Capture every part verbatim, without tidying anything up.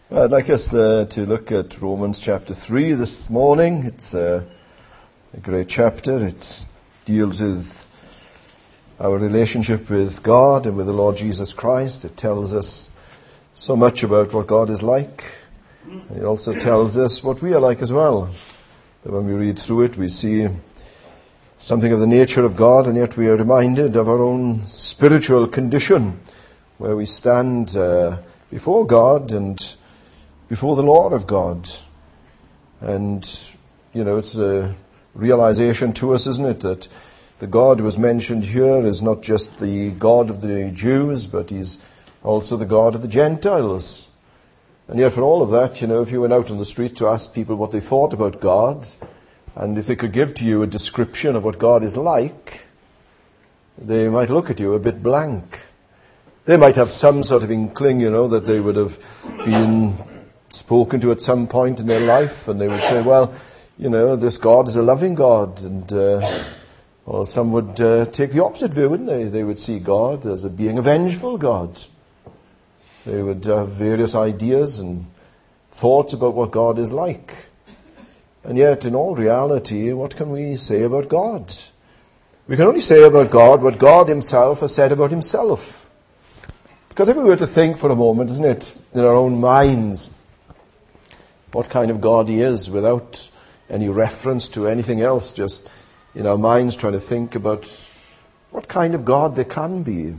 Well, I'd like us uh, to look at Romans chapter three this morning. It's uh, a great chapter. It deals with our relationship with God and with the Lord Jesus Christ. It tells us so much about what God is like. It also tells us what we are like as well. That when we read through it, we see something of the nature of God, and yet we are reminded of our own spiritual condition, where we stand uh, before God and before the Lord of God. And, you know, it's a realization to us, isn't it, that the God who is mentioned here is not just the God of the Jews, but he's also the God of the Gentiles. And yet for all of that, you know, if you went out on the street to ask people what they thought about God, and if they could give to you a description of what God is like, they might look at you a bit blank. They might have some sort of inkling, you know, that they would have been spoken to at some point in their life, and they would say, well, you know, this God is a loving God. And uh, well, some would uh, take the opposite view, wouldn't they? They would see God as a being a vengeful God. They would have various ideas and thoughts about what God is like. And yet, in all reality, what can we say about God? We can only say about God what God himself has said about himself. Because if we were to think for a moment, isn't it, in our own minds, what kind of God he is, without any reference to anything else, just in our minds trying to think about what kind of God there can be,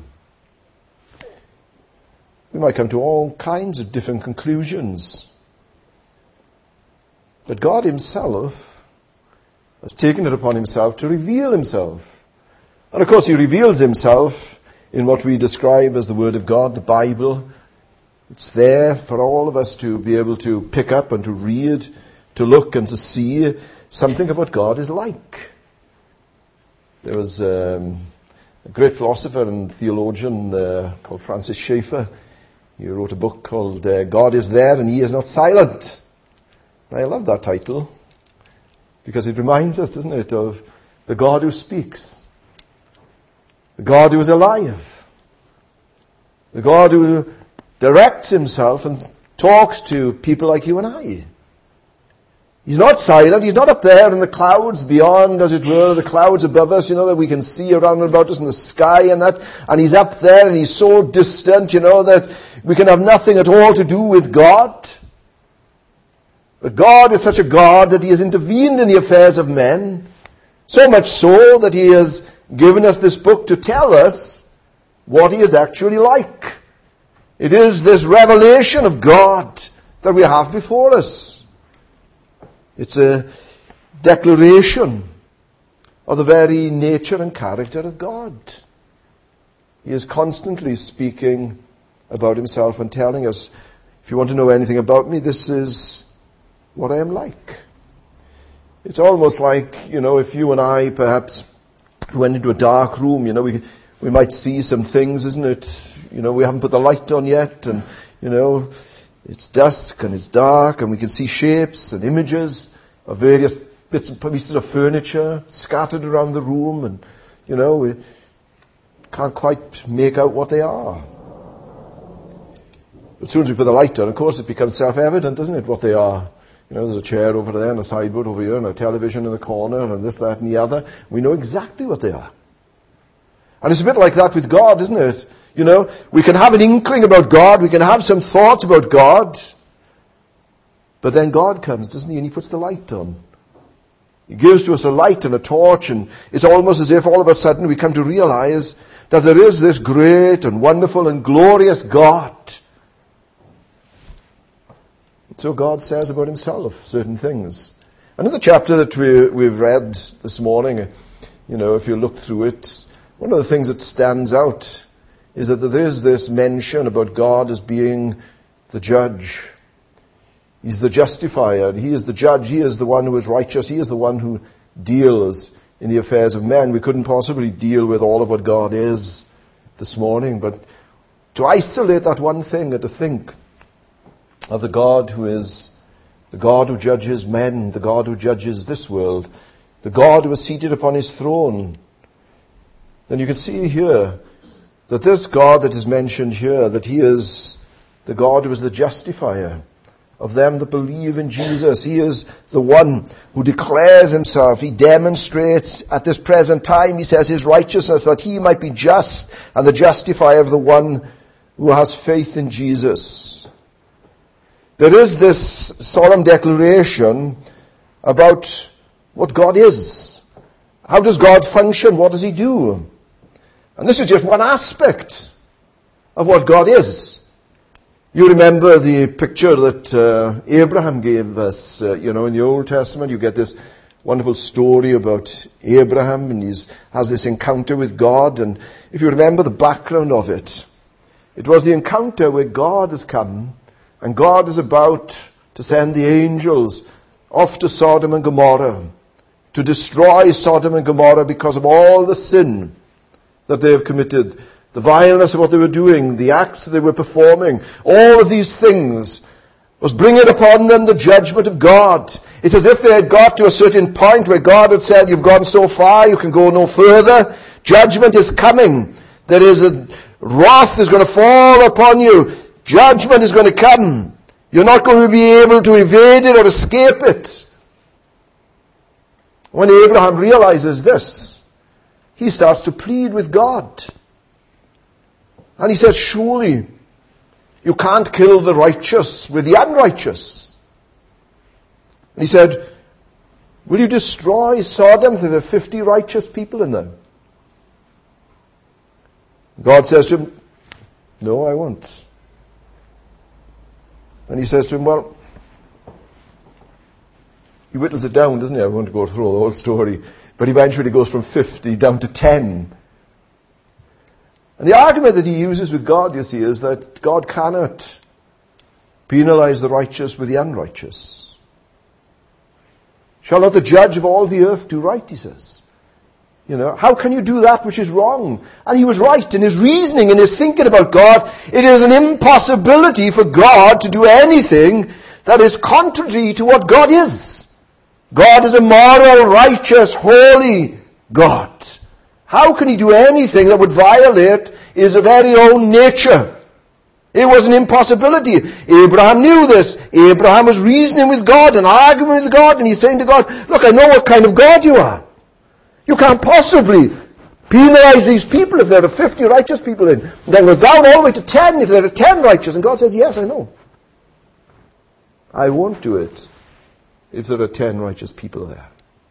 we might come to all kinds of different conclusions. But God himself has taken it upon himself to reveal himself. And of course he reveals himself in what we describe as the Word of God, the Bible. It's there for all of us to be able to pick up and to read, to look and to see something of what God is like. There was um, a great philosopher and theologian uh, called Francis Schaeffer. He wrote a book called uh, God is There and He is Not Silent. And I love that title because it reminds us, doesn't it, of the God who speaks, the God who is alive, the God who directs himself and talks to people like you and I. He's not silent. He's not up there in the clouds beyond, as it were, the clouds above us, you know, that we can see around about us in the sky and that. And he's up there and he's so distant, you know, that we can have nothing at all to do with God. But God is such a God that he has intervened in the affairs of men, so much so that he has given us this book to tell us what he is actually like. It is this revelation of God that we have before us. It's a declaration of the very nature and character of God. He is constantly speaking about himself and telling us, if you want to know anything about me, this is what I am like. It's almost like, you know, if you and I perhaps went into a dark room, you know, we we might see some things, isn't it? You know, we haven't put the light on yet, and, you know, it's dusk and it's dark, and we can see shapes and images of various bits and pieces of furniture scattered around the room, and, you know, we can't quite make out what they are. But as soon as we put the light on, of course, it becomes self-evident, doesn't it, what they are. You know, there's a chair over there and a sideboard over here and a television in the corner and this, that and the other. We know exactly what they are. And it's a bit like that with God, isn't it? You know, we can have an inkling about God, we can have some thoughts about God, but then God comes, doesn't he, and he puts the light on. He gives to us a light and a torch, and it's almost as if all of a sudden we come to realize that there is this great and wonderful and glorious God. So God says about himself certain things. And in the chapter that we, we've read this morning, you know, if you look through it, one of the things that stands out is that there is this mention about God as being the judge. He's the justifier. He is the judge. He is the one who is righteous. He is the one who deals in the affairs of men. We couldn't possibly deal with all of what God is this morning, but to isolate that one thing and to think of the God who is the God who judges men, the God who judges this world, the God who is seated upon his throne, then you can see here that this God that is mentioned here, that he is the God who is the justifier. of them that believe in Jesus. He is the one who declares himself. He demonstrates at this present time, he says, his righteousness, that he might be just and the justifier of the one who has faith in Jesus. There is this solemn declaration about what God is. How does God function? What does he do? And this is just one aspect of what God is. You remember the picture that uh, Abraham gave us, uh, you know, in the Old Testament. You get this wonderful story about Abraham, and he has this encounter with God. And if you remember the background of it, it was the encounter where God has come, and God is about to send the angels off to Sodom and Gomorrah to destroy Sodom and Gomorrah because of all the sin that they have committed. The vileness of what they were doing, the acts that they were performing, all of these things was bringing upon them the judgment of God. It's as if they had got to a certain point where God had said, you've gone so far, you can go no further. Judgment is coming. There is a wrath is going to fall upon you. Judgment is going to come. You're not going to be able to evade it or escape it. When Abraham realizes this, he starts to plead with God. And he says, surely you can't kill the righteous with the unrighteous. And he said, will you destroy Sodom if there are fifty righteous people in there? God says to him, no, I won't. And he says to him, well, he whittles it down, doesn't he? I won't go through the whole story. But eventually goes from fifty down to ten. And the argument that he uses with God, you see, is that God cannot penalize the righteous with the unrighteous. Shall not the judge of all the earth do right, he says. You know, how can you do that which is wrong? And he was right in his reasoning, in his thinking about God. It is an impossibility for God to do anything that is contrary to what God is. God is a moral, righteous, holy God. How can he do anything that would violate his very own nature? It was an impossibility. Abraham knew this. Abraham was reasoning with God and arguing with God, and he's saying to God, look, I know what kind of God you are. You can't possibly penalize these people if there are fifty righteous people in. And then we're down all the way to ten if there are ten righteous. And God says, yes, I know. I won't do it if there are ten righteous people there.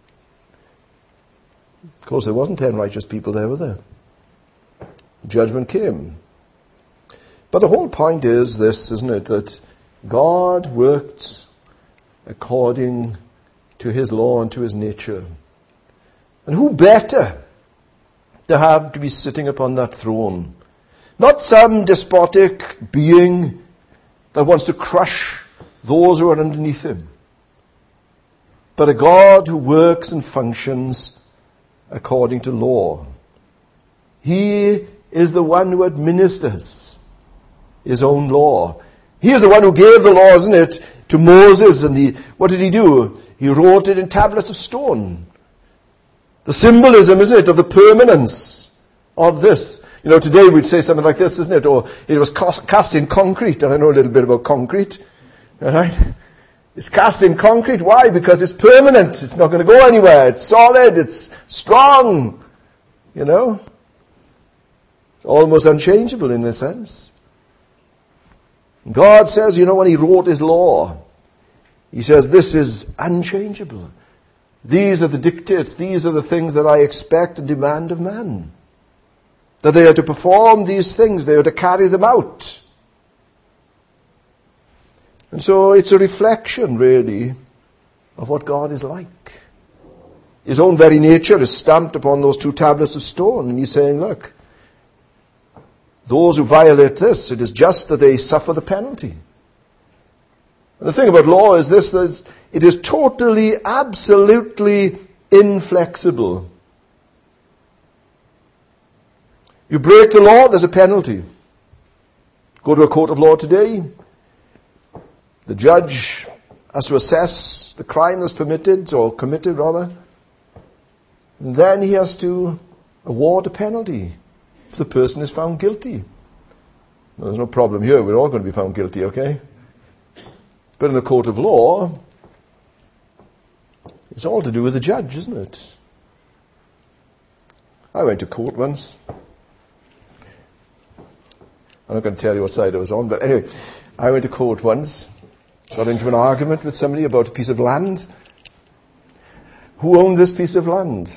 Of course, there wasn't ten righteous people there, were there? Judgment came. But the whole point is this, isn't it? That God worked according to his law and to his nature. And who better to have to be sitting upon that throne? Not some despotic being that wants to crush those who are underneath him, but a God who works and functions according to law. He is the one who administers his own law. He is the one who gave the law, isn't it, to Moses. And he, what did he do? He wrote it in tablets of stone. The symbolism, isn't it, of the permanence of this. You know, today we'd say something like this, isn't it? Or it was cast in concrete. And I know a little bit about concrete. All right? It's cast in concrete. Why? Because it's permanent. It's not going to go anywhere. It's solid. It's strong. You know? It's almost unchangeable in a sense. God says, you know, when he wrote his law, he says, this is unchangeable. These are the dictates. These are the things that I expect and demand of man. That they are to perform these things. They are to carry them out. And so it's a reflection, really, of what God is like. His own very nature is stamped upon those two tablets of stone. And he's saying, look, those who violate this, it is just that they suffer the penalty. And the thing about law is this, that it is totally, absolutely inflexible. You break the law, there's a penalty. Go to a court of law today, the judge has to assess the crime that's permitted, or committed rather, and then he has to award a penalty if the person is found guilty. Well, there's no problem here, we're all going to be found guilty, okay? But in a court of law, it's all to do with the judge, isn't it? I went to court once. I'm not going to tell you what side I was on, but anyway, I went to court once, got into an argument with somebody about a piece of land. Who owned this piece of land?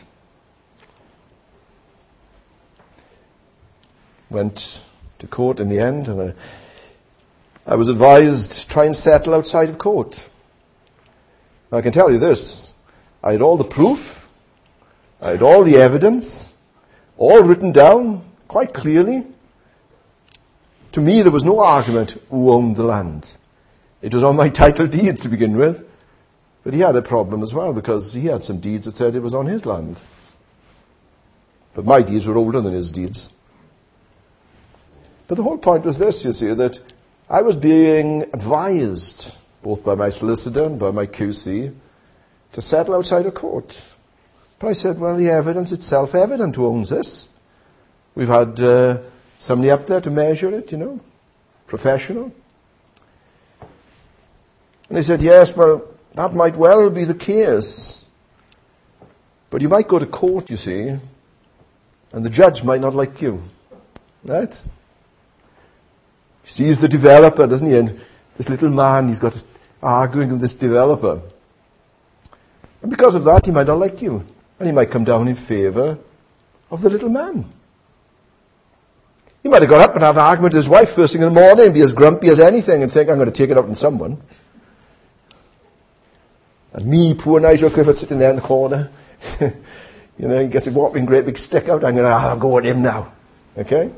Went to court in the end, and I, I was advised to try and settle outside of court. Now, I can tell you this. I had all the proof. I had all the evidence, all written down quite clearly. To me, there was no argument who owned the land. It was on my title deeds to begin with. But he had a problem as well, because he had some deeds that said it was on his land. But my deeds were older than his deeds. But the whole point was this, you see, that I was being advised, both by my solicitor and by my Q C, to settle outside of court. But I said, well, the evidence, it's self-evident who owns this. We've had uh, somebody up there to measure it, you know, professional. And they said, yes, well, that might well be the case. But you might go to court, you see, and the judge might not like you. Right? He sees the developer, doesn't he? And this little man, he's got arguing with this developer. And because of that, he might not like you. And he might come down in favour of the little man. He might have got up and have an argument with his wife first thing in the morning and be as grumpy as anything and think, I'm going to take it out on someone. And me, poor Nigel Clifford, sitting there in the corner. You know, he gets a whopping great big stick out. I'm going to, I'll go at him now. Okay?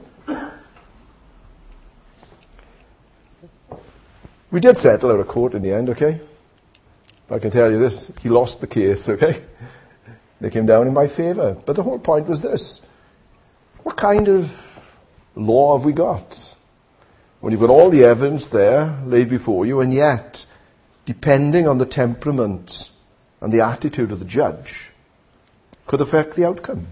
We did settle out of court in the end, okay? I can tell you this, he lost the case, okay? They came down in my favour. But the whole point was this. What kind of law have we got? When you've got all the evidence there laid before you, and yet, depending on the temperament and the attitude of the judge, could affect the outcome.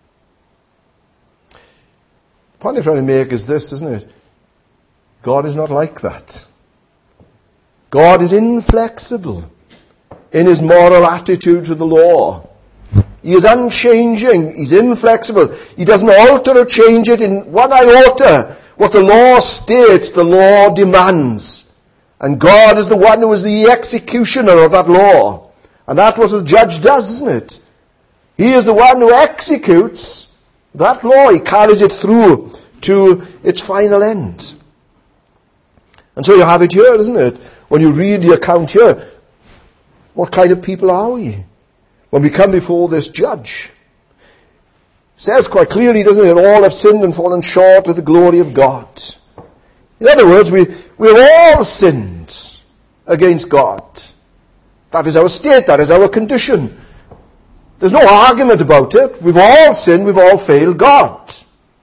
The point I'm trying to make is this, isn't it? God is not like that. God is inflexible in his moral attitude to the law. He is unchanging. He's inflexible. He doesn't alter or change it in one iota. What the law states, the law demands. And God is the one who is the executioner of that law. And that's what the judge does, isn't it? He is the one who executes that law. He carries it through to its final end. And so you have it here, isn't it? When you read the account here, what kind of people are we? When we come before this judge. It says quite clearly, doesn't it, all have sinned and fallen short of the glory of God. In other words, we, we've all sinned against God. That is our state, that is our condition. There's no argument about it. We've all sinned, we've all failed God.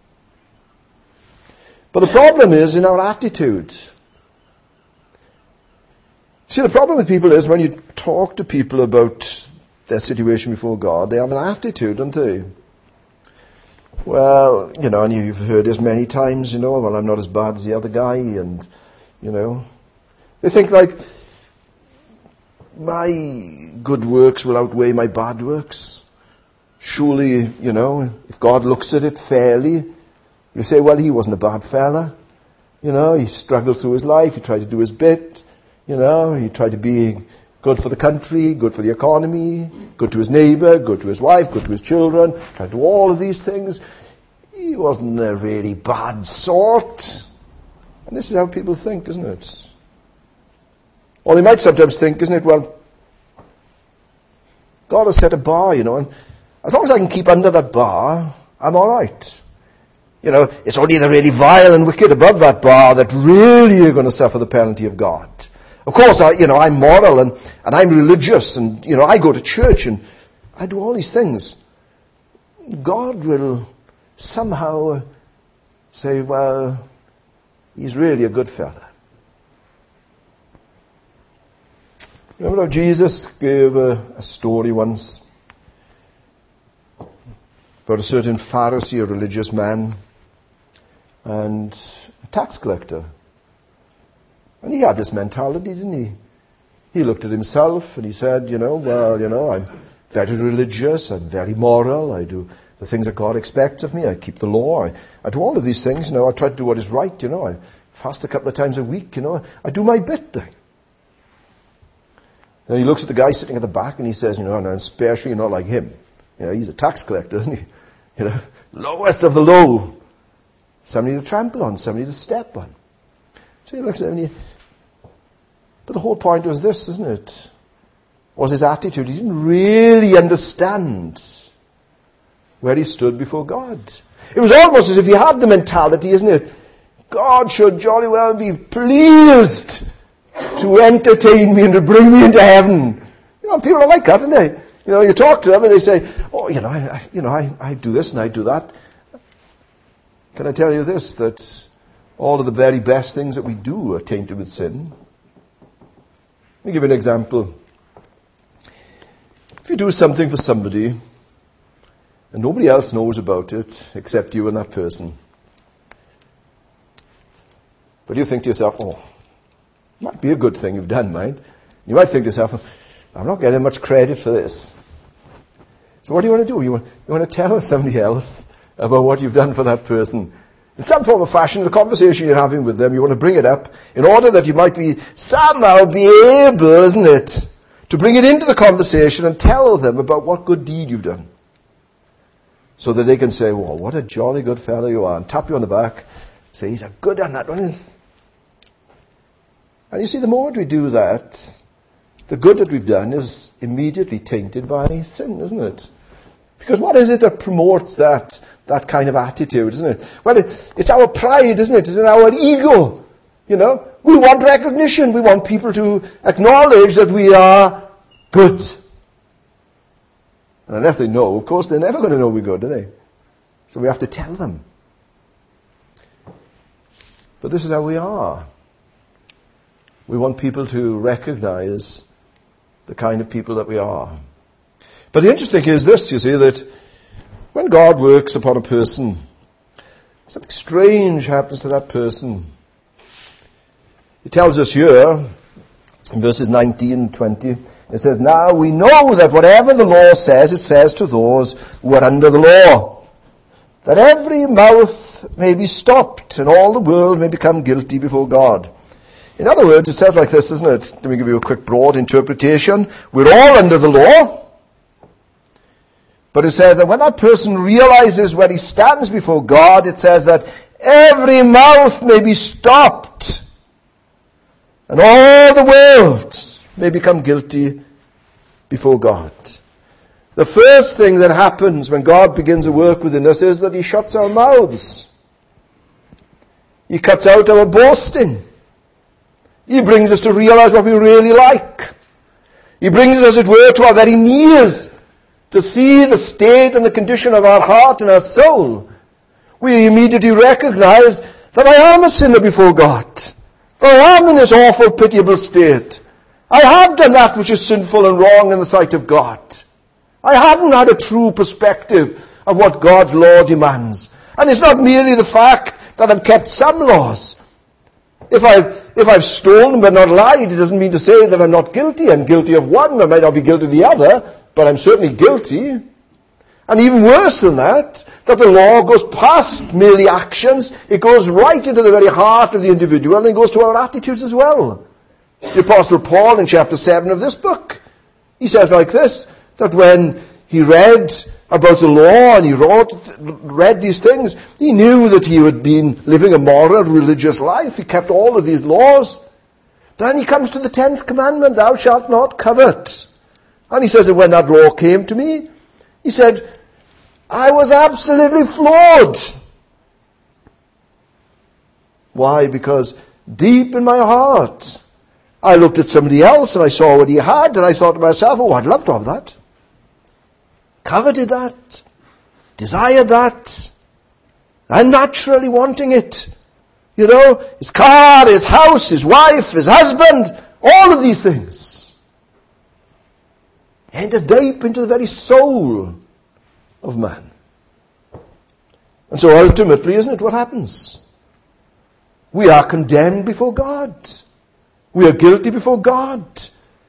But the problem is in our attitude. See, the problem with people is when you talk to people about their situation before God, they have an attitude, don't they? Well, you know, and you've heard this many times, you know, well, I'm not as bad as the other guy, and, you know. They think like, my good works will outweigh my bad works. Surely, you know, if God looks at it fairly, you say, well, he wasn't a bad fella. You know, he struggled through his life, he tried to do his bit. You know, he tried to be good for the country, good for the economy, good to his neighbour, good to his wife, good to his children, tried to do all of these things. He wasn't a really bad sort. And this is how people think, isn't it? Or they might sometimes think, isn't it, well, God has set a bar, you know, and as long as I can keep under that bar, I'm all right. You know, it's only the really vile and wicked above that bar that really are going to suffer the penalty of God. Of course, I, you know, I'm moral and, and I'm religious and, you know, I go to church and I do all these things. God will somehow say, well, he's really a good fella. Remember how Jesus gave a, a story once about a certain Pharisee, a religious man, and a tax collector. And he had this mentality, didn't he? He looked at himself and he said, you know, well, you know, I'm very religious, I'm very moral, I do the things that God expects of me, I keep the law, I, I do all of these things, you know, I try to do what is right, you know, I fast a couple of times a week, you know, I do my bit. Then he looks at the guy sitting at the back and he says, you know, and especially not like him. You know, he's a tax collector, isn't he? You know, lowest of the low. Somebody to trample on, somebody to step on. So he looks at him and he, but the whole point was this, isn't it? Was his attitude. He didn't really understand where he stood before God. It was almost as if he had the mentality, isn't it? God should jolly well be pleased to entertain me and to bring me into heaven. You know, people are like that, aren't they? You know, you talk to them and they say, oh, you know, I, I, you know, I, I do this and I do that. Can I tell you this, that all of the very best things that we do are tainted with sin? Let me give you an example. If you do something for somebody and nobody else knows about it except you and that person, but you think to yourself, oh, might be a good thing you've done, mind. You might think to yourself, I'm not getting much credit for this. So what do you want to do? You want, you want to tell somebody else about what you've done for that person. In some form or fashion, the conversation you're having with them, you want to bring it up in order that you might be somehow be able, isn't it, to bring it into the conversation and tell them about what good deed you've done. So that they can say, well, what a jolly good fellow you are, and tap you on the back, say, he's a good one, that one. And you see, the moment we do that, the good that we've done is immediately tainted by sin, isn't it? Because what is it that promotes that that kind of attitude, isn't it? Well, it, it's our pride, isn't it? It's in our ego. You know, we want recognition. We want people to acknowledge that we are good. And unless they know, of course, they're never going to know we're good, are they? So we have to tell them. But this is how we are. We want people to recognize the kind of people that we are. But the interesting thing is this, you see, that when God works upon a person, something strange happens to that person. He tells us here, in verses nineteen and twenty, it says, now we know that whatever the law says, it says to those who are under the law, that every mouth may be stopped, and all the world may become guilty before God. In other words, it says like this, doesn't it? Let me give you a quick broad interpretation. We're all under the law. But it says that when that person realizes where he stands before God, it says that every mouth may be stopped. And all the world may become guilty before God. The first thing that happens when God begins to work within us is that he shuts our mouths. He cuts out our boasting. He brings us to realize what we really like. He brings us, as it were, to our very knees to see the state and the condition of our heart and our soul. We immediately recognize that I am a sinner before God. That I am in this awful, pitiable state. I have done that which is sinful and wrong in the sight of God. I haven't had a true perspective of what God's law demands. And it's not merely the fact that I've kept some laws. If I've, if I've stolen but not lied, it doesn't mean to say that I'm not guilty. I'm guilty of one, I might not be guilty of the other, but I'm certainly guilty. And even worse than that, that the law goes past merely actions, it goes right into the very heart of the individual, and it goes to our attitudes as well. The Apostle Paul in chapter seven of this book, he says like this, that when he read about the law and he wrote, read these things, he knew that he had been living a moral, religious life. He kept all of these laws. Then he comes to the tenth commandment, thou shalt not covet. And he says that when that law came to me, he said, I was absolutely floored. Why? Because deep in my heart, I looked at somebody else and I saw what he had and I thought to myself, oh, I'd love to have that. Coveted that. Desired that. I'm naturally wanting it. You know, his car, his house, his wife, his husband, all of these things. Enters deep into the very soul of man. And so ultimately, isn't it, what happens? We are condemned before God. We are guilty before God.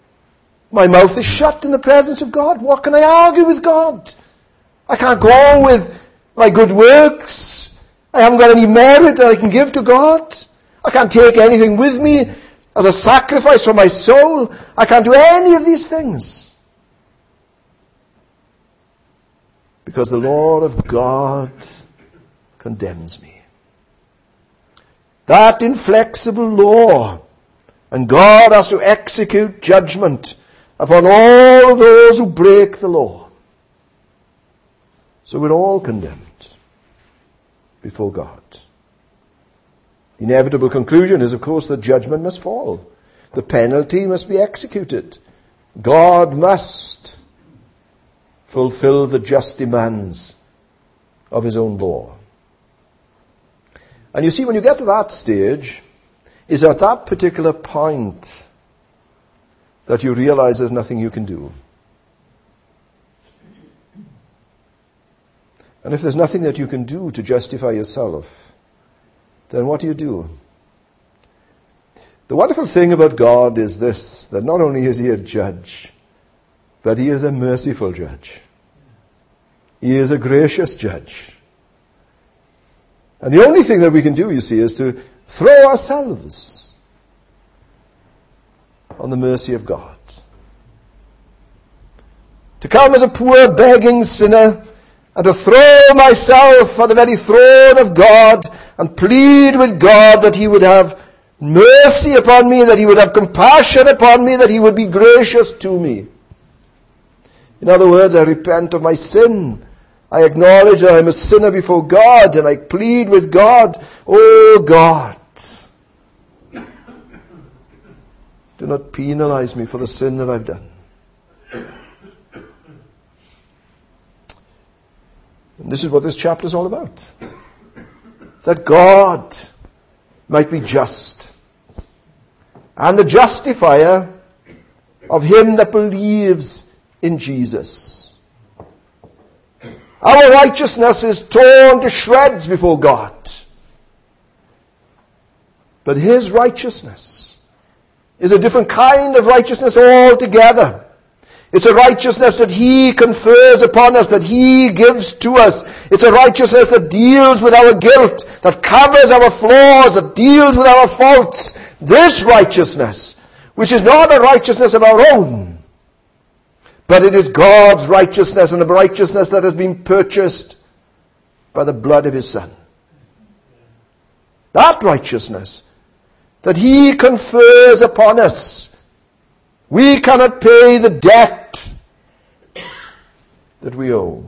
My mouth is shut in the presence of God. What can I argue with God? I can't go with my good works. I haven't got any merit that I can give to God. I can't take anything with me as a sacrifice for my soul. I can't do any of these things. Because the law of God condemns me. That inflexible law. And God has to execute judgment upon all those who break the law. So we're all condemned before God. The inevitable conclusion is, of course, that judgment must fall. The penalty must be executed. God must fulfill the just demands of his own law. And you see, when you get to that stage, it's at that particular point that you realize there's nothing you can do. And if there's nothing that you can do to justify yourself, then what do you do? The wonderful thing about God is this, that not only is he a judge, but he is a merciful judge. He is a gracious judge. And the only thing that we can do, you see, is to throw ourselves on the mercy of God. To come as a poor begging sinner and to throw myself on the very throne of God and plead with God that he would have mercy upon me, that he would have compassion upon me, that he would be gracious to me. In other words, I repent of my sin. I acknowledge that I'm a sinner before God, and I plead with God, oh God, do not penalize me for the sin that I've done. And this is what this chapter is all about. That God might be just, and the justifier of him that believes in Jesus. Our righteousness is torn to shreds before God. But his righteousness is a different kind of righteousness altogether. It's a righteousness that he confers upon us, that he gives to us. It's a righteousness that deals with our guilt, that covers our flaws, that deals with our faults. This righteousness, which is not a righteousness of our own, but it is God's righteousness, and a righteousness that has been purchased by the blood of his Son. That righteousness that he confers upon us. We cannot pay the debt that we owe,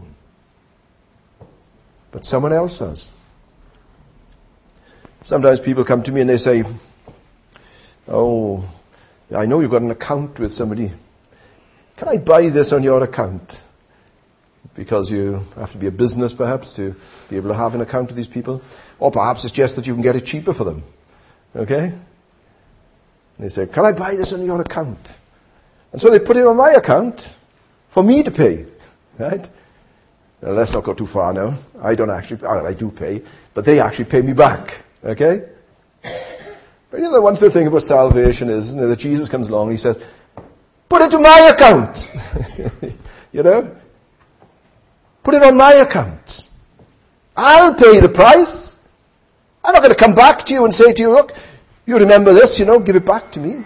but someone else does. Sometimes people come to me and they say, oh, I know you've got an account with somebody. Can I buy this on your account? Because you have to be a business, perhaps, to be able to have an account with these people. Or perhaps it's just that you can get it cheaper for them. Okay? And they say, can I buy this on your account? And so they put it on my account for me to pay. Right? Now, let's not go too far now. I don't actually, well, I do pay, but they actually pay me back. Okay? But you know, the wonderful thing about salvation is, isn't it, that Jesus comes along and he says, put it to my account. You know? Put it on my account. I'll pay the price. I'm not going to come back to you and say to you, look, you remember this, you know, give it back to me.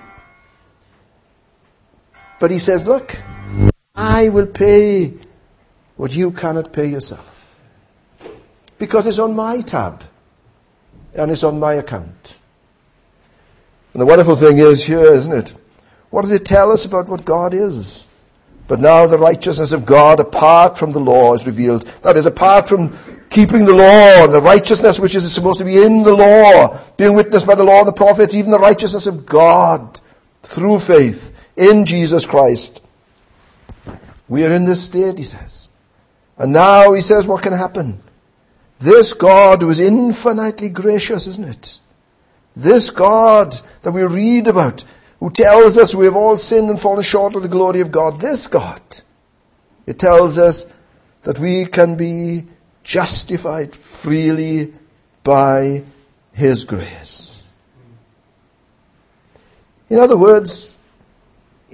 But he says, look, I will pay what you cannot pay yourself. Because it's on my tab. And it's on my account. And the wonderful thing is here, isn't it? What does it tell us about what God is? But now the righteousness of God apart from the law is revealed. That is, apart from keeping the law, the righteousness which is supposed to be in the law, being witnessed by the law and the prophets, even the righteousness of God through faith in Jesus Christ. We are in this state, he says. And now he says, what can happen? This God who is infinitely gracious, isn't it? This God that we read about, who tells us we have all sinned and fallen short of the glory of God. This God, it tells us that we can be justified freely by his grace. In other words,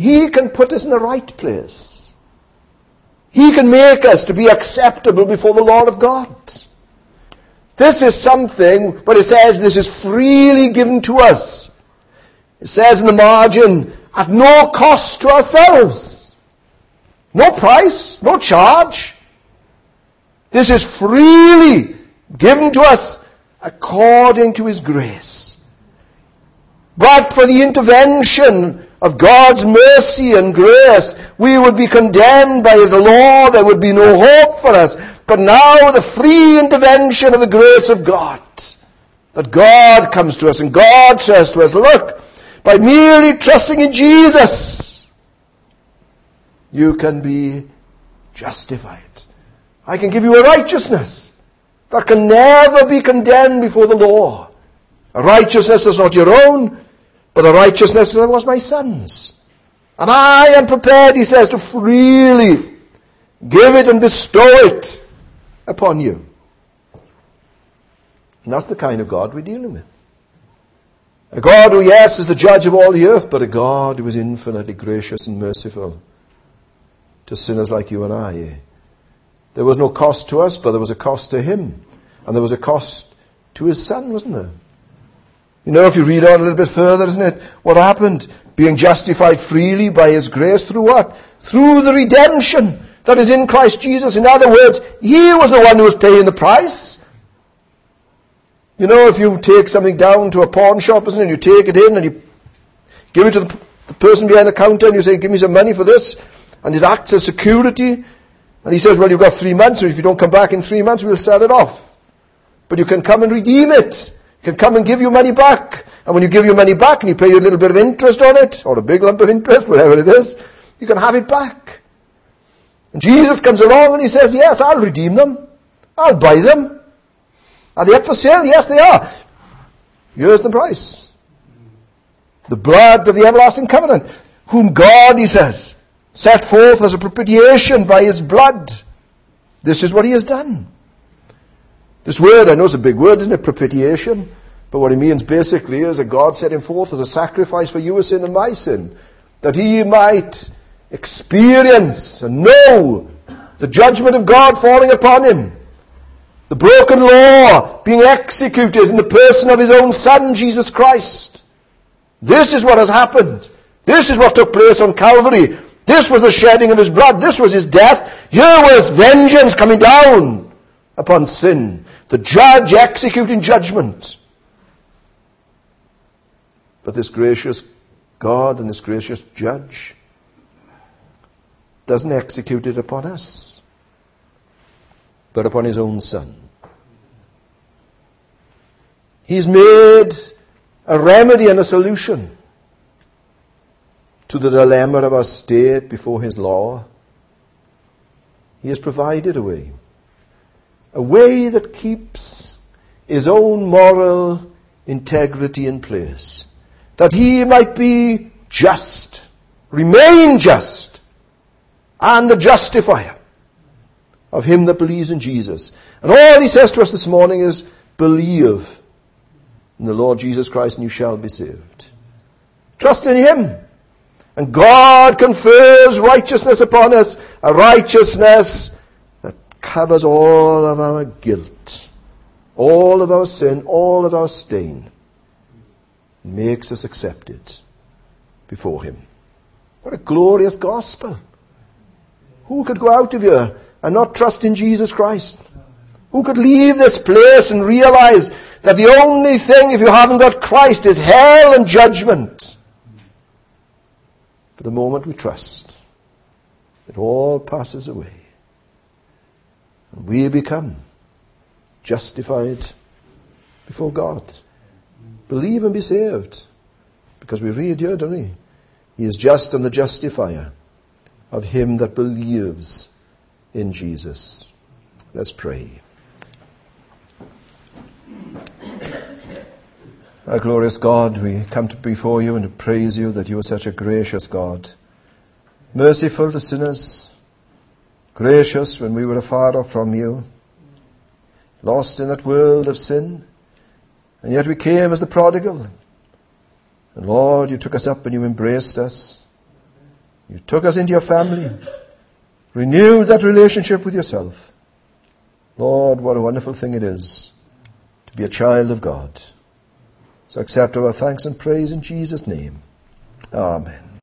He can put us in the right place. He can make us to be acceptable before the Lord of God. This is something, but it says this is freely given to us. It says in the margin, at no cost to ourselves. No price, no charge. This is freely given to us according to His grace. But for the intervention of God's mercy and grace, we would be condemned by His law. There would be no hope for us. But now the free intervention of the grace of God, that God comes to us and God says to us, look, by merely trusting in Jesus, you can be justified. I can give you a righteousness that can never be condemned before the law. A righteousness that's not your own, but a righteousness that was my son's. And I am prepared, he says, to freely give it and bestow it upon you. And that's the kind of God we're dealing with. A God who, yes, is the judge of all the earth, but a God who is infinitely gracious and merciful to sinners like you and I. There was no cost to us, but there was a cost to Him. And there was a cost to His Son, wasn't there? You know, if you read on a little bit further, isn't it? What happened? Being justified freely by His grace through what? Through the redemption that is in Christ Jesus. In other words, He was the one who was paying the price. You know, if you take something down to a pawn shop, isn't it? You take it in and you give it to the, the person behind the counter and you say, give me some money for this. And it acts as security. And he says, well, you've got three months, or if you don't come back in three months, we'll sell it off. But you can come and redeem it. You can come and give your money back. And when you give your money back and you pay a little bit of interest on it, or a big lump of interest, whatever it is, you can have it back. And Jesus comes along and He says, yes, I'll redeem them. I'll buy them. Are they up for sale? Yes, they are. Here's the price. The blood of the everlasting covenant, whom God, He says, set forth as a propitiation by His blood. This is what He has done. This word, I know it's a big word, isn't it? Propitiation. But what it means basically is that God set Him forth as a sacrifice for your sin and my sin, that He might experience and know the judgment of God falling upon Him. The broken law being executed in the person of His own Son, Jesus Christ. This is what has happened. This is what took place on Calvary. This was the shedding of His blood. This was His death. Here was vengeance coming down upon sin. The judge executing judgment. But this gracious God and this gracious judge doesn't execute it upon us, but upon His own Son. He's made a remedy and a solution to the dilemma of our state before His law. He has provided a way. A way that keeps His own moral integrity in place. That He might be just, remain just, and the justifier of him that believes in Jesus. And all He says to us this morning is, believe in the Lord Jesus Christ and you shall be saved. Trust in Him. And God confers righteousness upon us, a righteousness that covers all of our guilt, all of our sin, all of our stain, makes us accepted before Him. What a glorious gospel. Who could go out of here and not trust in Jesus Christ? Who could leave this place and realize that the only thing, if you haven't got Christ, is hell and judgment? But the moment we trust, it all passes away. And we become justified before God. Believe and be saved. Because we read here, don't we? He is just and the justifier of him that believes in Jesus. Let's pray. Our glorious God, we come to before you and to praise you that you are such a gracious God. Merciful to sinners, gracious when we were afar off from you, lost in that world of sin, and yet we came as the prodigal. And Lord, you took us up and you embraced us. You took us into your family, renewed that relationship with yourself. Lord, what a wonderful thing it is to be a child of God. So accept our thanks and praise in Jesus' name. Amen.